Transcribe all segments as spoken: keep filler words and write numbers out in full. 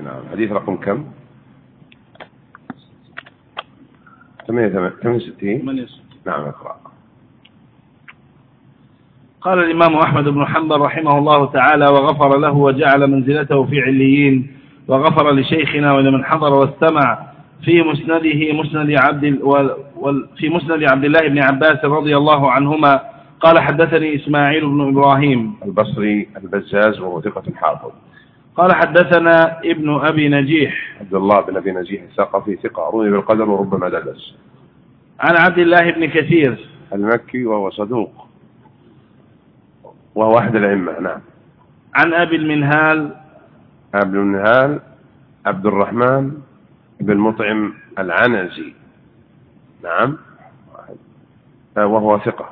نعم. حديث رقم كم؟ ثمانية وستين. نعم اقرأ. قال الإمام أحمد بن حنبل رحمه الله تعالى وغفر له وجعل منزلته في عليين، وغفر لشيخنا ولمن حضر واستمع في مسنده مسند عبد في مسند عبد الله بن عباس رضي الله عنهما قال حدثني إسماعيل بن إبراهيم البصري البزاز وهو ثقة حافظ. قال حدثنا ابن أبي نجيح عبد الله بن أبي نجيح الثقفي ثقة روي بالقدر وربما دلس. عن عبد الله بن كثير المكي وهو صدوق وهو أحد الأئمة. نعم. عن أبي المنهال أبي المنهال عبد الرحمن بن مطعم العنزي. نعم. وهو ثقة.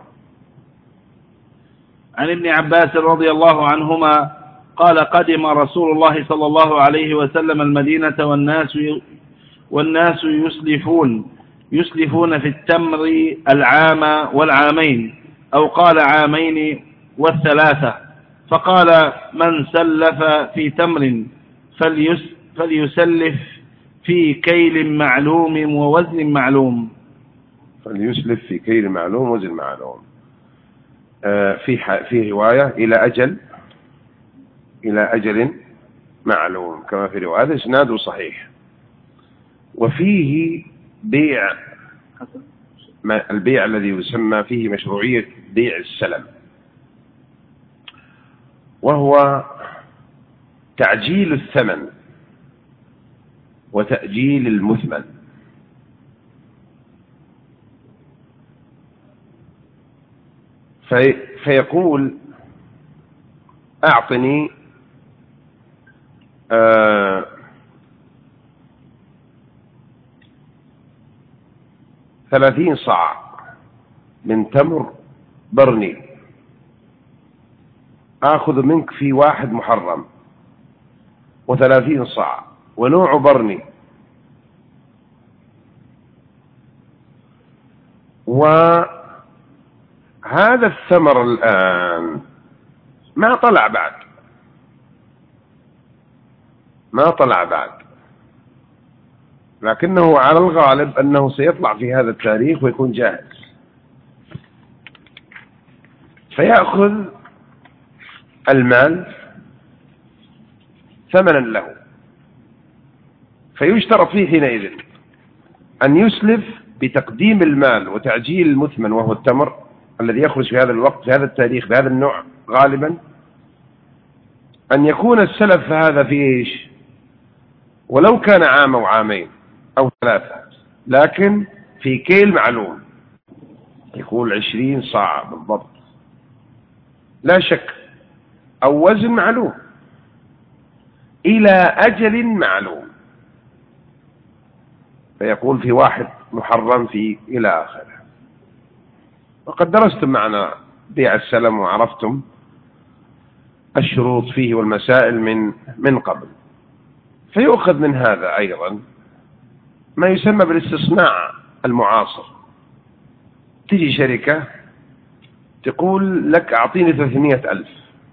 عن ابن عباس رضي الله عنهما قال قدم رسول الله صلى الله عليه وسلم المدينة والناس والناس يسلفون يسلفون في التمر العام والعامين أو قال عامين والثلاثة، فقال من سلف في تمر فليس فليسلف في كيل معلوم ووزن معلوم. فليسلف في كيل معلوم ووزن معلوم. آه في في رواية إلى أجل إلى أجل معلوم كما في رواية إسناده صحيح. وفيه بيع البيع الذي يسمى فيه مشروعية بيع السلم، وهو تعجيل الثمن وتأجيل المثمن. في فيقول أعطني آه ثلاثين صاع من تمر برني، آخذ منك في واحد محرم وثلاثين صاع ونوع برني، وهذا الثمر الآن ما طلع بعد ما طلع بعد لكنه على الغالب أنه سيطلع في هذا التاريخ ويكون جاهز، فيأخذ المال ثمنا له، فيشترط فيه حينئذ أن يسلف بتقديم المال وتعجيل المثمن وهو التمر الذي يخرج في هذا الوقت في هذا التاريخ بهذا النوع غالبا، أن يكون السلف هذا في إيش؟ ولو كان عام أو عامين أو ثلاثة، لكن في كيل معلوم يكون عشرين صاع بالضبط لا شك، أو وزن معلوم إلى أجل معلوم، فيقول في واحد محرم في إلى آخره. وقد درستم معنا بيع السلم وعرفتم الشروط فيه والمسائل من من قبل. فيؤخذ من هذا أيضا ما يسمى بالاستصناع المعاصر. تجي شركة تقول لك أعطيني ثلاثمائة ألف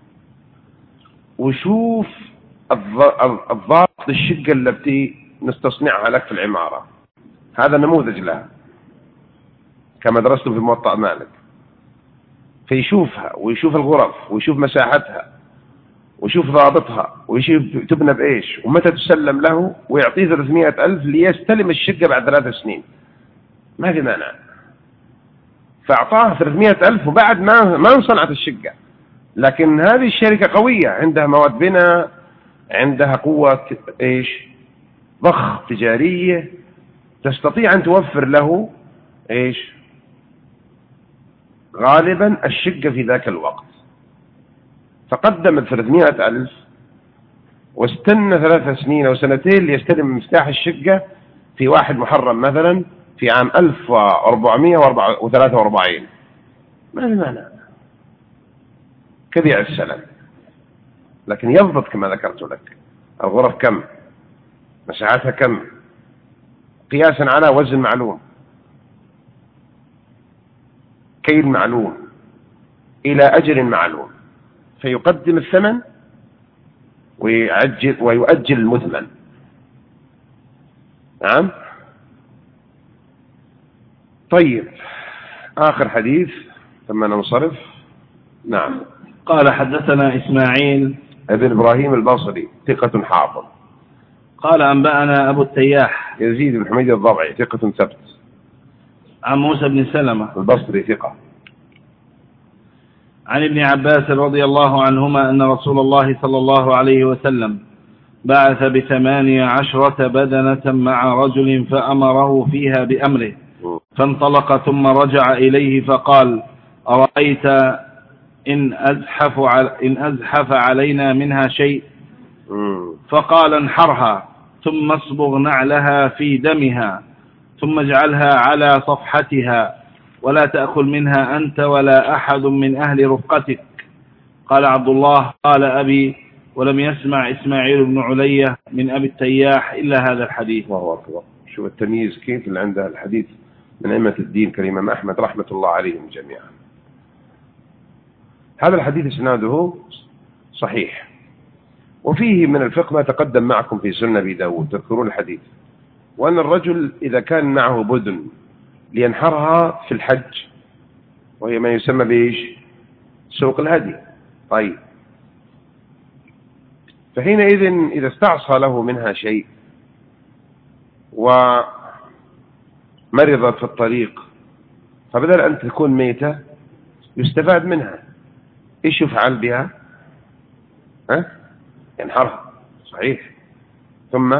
وشوف الضابط الشقة التي نستصنعها لك في العمارة، هذا نموذج لها كما درستم في موطأ مالك، فيشوفها ويشوف الغرف ويشوف مساحتها ويشوف ضابطها ويشوف تبنى بإيش ومتى تسلم له، ويعطيه ثلاثمائة ألف ليستلم الشقة بعد ثلاث سنين، ما في مانع. فأعطاه ثلاثمائة ألف وبعد ما ما انصنعت الشقة، لكن هذه الشركة قوية، عندها مواد بناء، عندها قوة إيش ضخ تجارية، تستطيع أن توفر له إيش غالبا الشقة في ذاك الوقت. فقدم ثلاثمائة ألف واستنى ثلاث سنين أو سنتين ليستلم مفتاح الشقة في واحد محرم مثلا في عام ألف وأربعمائة وثلاثة وأربعين، ما في معنى كبيع السلم، لكن يضبط كما ذكرت لك الغرف كم، مساحتها كم، قياسا على وزن معلوم، كيل معلوم، إلى أجل معلوم، فيقدم الثمن ويعجل ويؤجل المثمن. نعم. طيب آخر حديث ثم ننصرف. نعم. قال حدثنا إسماعيل ابن إبراهيم البصري ثقة حافظ. قال أنبأنا أبو التياح يزيد بن حميد الضبعي ثقة ثبت. عن موسى بن سلمة البصري ثقة. عن ابن عباس رضي الله عنهما أن رسول الله صلى الله عليه وسلم بعث بثمانية عشرة بدنة مع رجل فأمره فيها بأمره، فانطلق ثم رجع إليه فقال: أرأيت إن أزحف, إن أزحف علينا منها شيء؟ فقال: انحرها ثم اصبغ نعلها في دمها ثم اجعلها على صفحتها ولا تأكل منها أنت ولا أحد من أهل رفقتك. قال عبد الله: قال أبي، ولم يسمع إسماعيل بن علية من أبي التياح إلا هذا الحديث. الله أكبر. شوف التمييز كيف اللي عنده الحديث من أئمة الدين كالإمام أحمد رحمة الله عليهم جميعا. هذا الحديث إسناده صحيح، وفيه من الفقه ما تقدم معكم في سنة أبي داود، تذكرون الحديث، وأن الرجل إذا كان معه بدن لينحرها في الحج، وهي ما يسمى بإيش؟ سوق الهدي. طيب، فحينئذ إذا استعصى له منها شيء ومرضت في الطريق، فبدل أن تكون ميتة يستفاد منها، إيش يفعل بها؟ ها؟ ينحرها. صحيح. ثم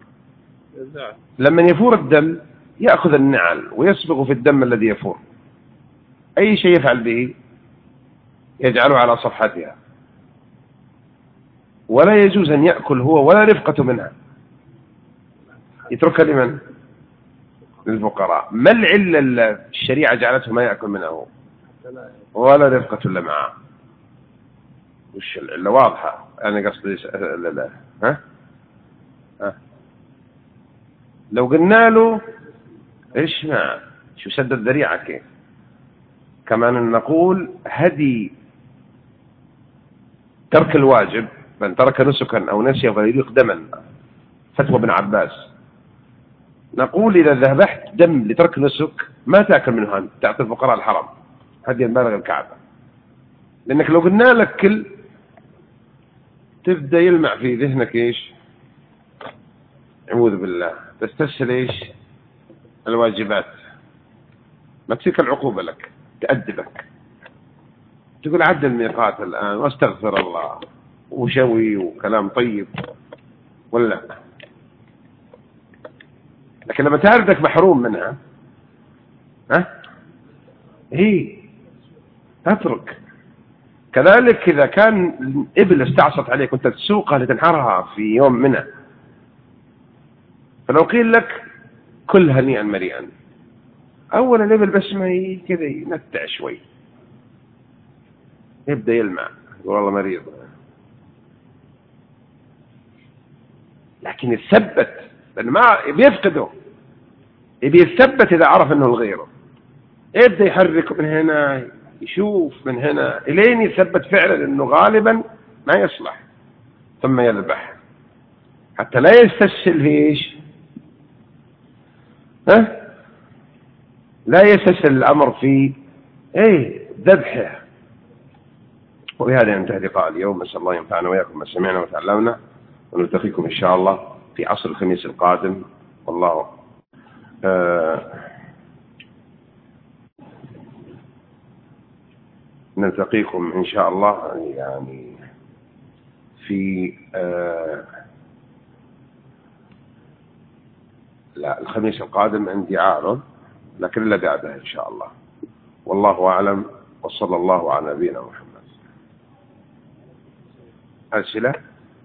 لما يفور الدم يأخذ النعل ويسبغ في الدم الذي يفور. أي شيء يفعل به؟ يجعله على صفحتها، ولا يجوز أن يأكل هو ولا رفقة منها، يتركها لمن؟ للفقراء. ما العلة الشريعة جعلته ما يأكل منها هو ولا رفقة إلا معه؟ وش العلة؟ واضحة. أنا قصدي لا لا ها؟ ها لو قلنا له إيش ما شو سد الذريعة كيف؟ كمان نقول هدي ترك الواجب، من ترك نسكا أو نسي فيريق دما، فتوى ابن عباس، نقول إذا ذبحت دم لترك نسك ما تأكل منه أنت، تعطي الفقراء الحرم، هدي البالغ الكعبة. لأنك لو قلنا لك كل تبدأ يلمع في ذهنك إيش؟ أعوذ بالله، تستسهل إيش؟ الواجبات، ما تسيك العقوبة لك، تأدبك، تقول عد الميقات الآن واستغفر الله وشوي وكلام طيب ولا. لكن لما تعرفك محروم منها ها هي تترك. كذلك إذا كان إبل استعصت عليك وأنت تسوقها لتنحرها في يوم منها، فلو قيل لك كل هنيئا مريئا، أولا الإبل بس ما كذا ينتع شوي يبدأ يلمع، يقول والله مريض، لكن يتثبت، لأنه ما بيفقده، يبي يتثبت إذا عرف أنه الغيره، يبدأ يحرك من هنا، يشوف من هنا، إلين يثبت فعلا أنه غالبا ما يصلح، ثم يذبح حتى لا يستسهل فيش ها لا يستسهل الأمر في ايه ذبحه. وبهذا ينتهي لقاء اليوم. نسأل الله ينفعنا وإياكم ما سمعنا وتعلمنا، ونلتقيكم إن شاء الله في عصر الخميس القادم. والله آه نلتقيكم إن شاء الله يعني في آه لا الخميس القادم عندي عارض، لكن إلا بعدها إن شاء الله. والله أعلم، وصلى الله على نبينا محمد. أسئلة؟